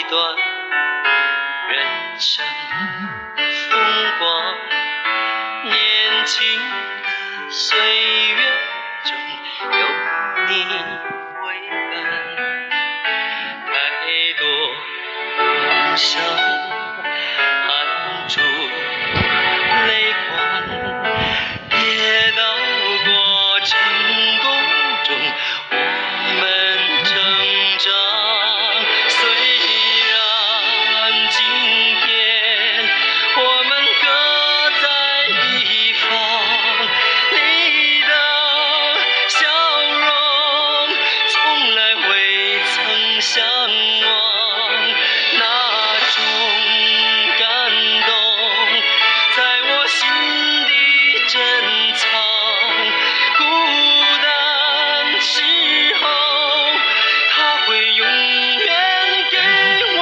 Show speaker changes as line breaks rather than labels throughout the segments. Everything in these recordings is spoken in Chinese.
段人生风光，年轻的岁月中有你为伴，太多梦想含住泪光，跌倒过程功中我们成长。虽然今天我们各在一方，你的笑容从来未曾相忘，那种感动在我心底珍藏，孤单时候它会永远给我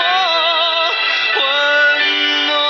温暖。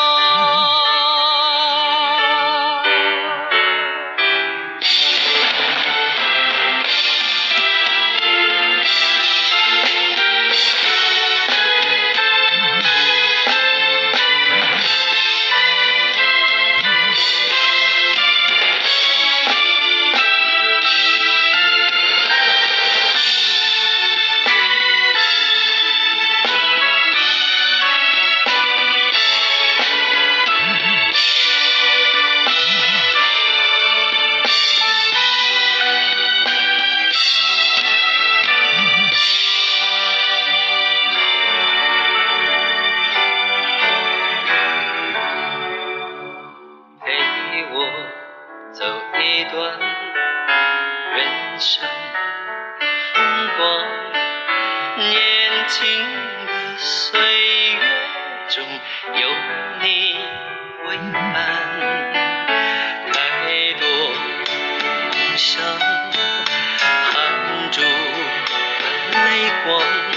陪我走一段人生风光，年轻的岁月中有你为伴，太多梦想含住泪光。